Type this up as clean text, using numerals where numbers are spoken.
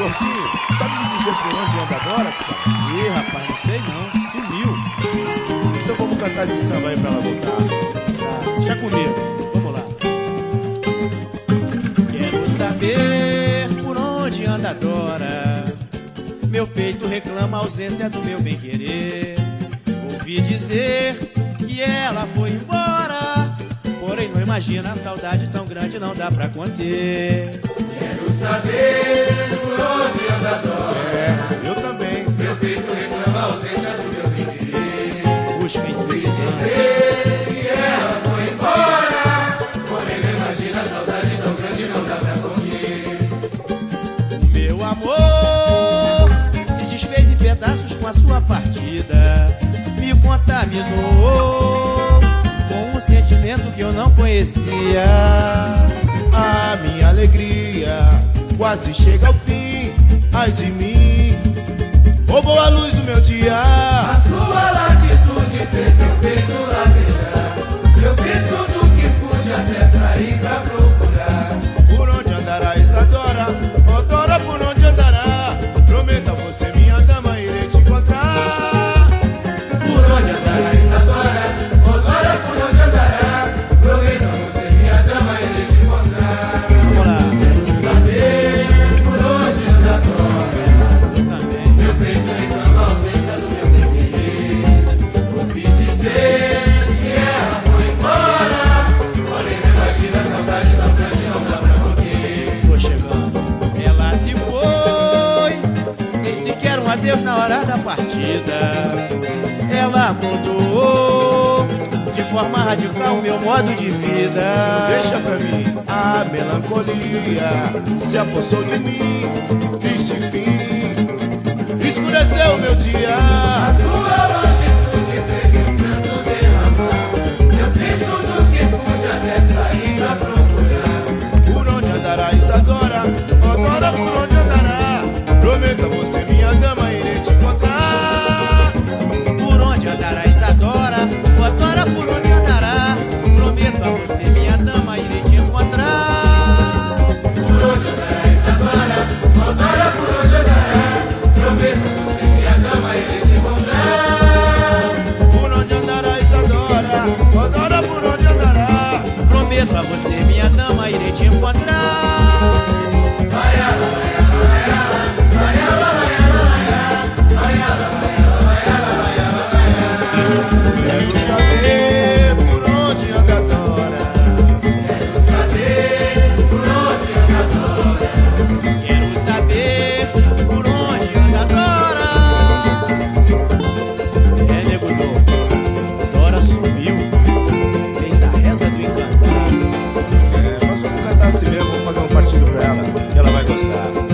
Tortinho, sabe me dizer por onde anda agora? Ih, rapaz, não sei não, sumiu. Então vamos cantar esse samba aí pra ela voltar. Tá, deixa comigo, vamos lá. Quero saber por onde anda a Dora. Meu peito reclama a ausência do meu bem-querer. Ouvi dizer que ela foi embora, porém não imagina a saudade tão grande, não dá pra conter. Quero saber por onde anda a Dora. Eu também. Meu peito reclama a ausência do meu bem-querer. Busca em Ouvi seu dizer que ela foi embora, porém não imagina a saudade tão grande, não dá pra conter. Meu amor se desfez em pedaços com a sua partida. Me contaminou com um sentimento que eu não conhecia. A minha alegria quase chega ao fim. Ai de mim, roubou a luz do meu dia. A sua latitude fez meu peito latejar. Eu fiz tudo que pude até sair pra procurar. Por onde andará essa Dora? Oh Dora, por onde andará? Prometa você, minha dama, irei te encontrar. Por onde andará essa Dora? Oh Dora, por onde andará? Prometa você, minha dama, irei te encontrar. Vamos lá. Quero saber por onde anda a Dora. Eu também. Meu peito reclama a ausência do meu bem-querer. Ouvi dizer que ela foi embora, porém não imagina a saudade tão grande, não dá pra conter. Tô chegando. Ela se foi, nem sequer um adeus na hora da partida. Ela mudou de forma radical o meu modo de vida. Deixa pra mim, a melancolia se apossou de mim. Triste fim, escureceu meu dia. A sua longitude fez um pranto derramar. Eu fiz tudo que pude até sair pra procurar. Por onde andará Isadora? Oh Dora, por onde andará? Prometa você, minha dama, irei te encontrar. Por onde andará Isadora? Ó Dora, por onde andará? Prometo a você, minha dama, irei te encontrar. Por onde andará essa Dora? Oh Dora, por onde andará? Prometo a você, minha dama, irei te encontrar. Por onde andará Isadora? Oh Dora, por onde andará? Prometo a você, minha dama, irei te encontrar. Quero saber por onde anda a Dora. Quero saber por onde anda a Dora. Quero saber por onde anda a Dora. É, nego Dô, Dora sumiu, fez a reza do encantado. Nós vamos cantar assim mesmo, vamos fazer um partido pra ela, que ela vai gostar.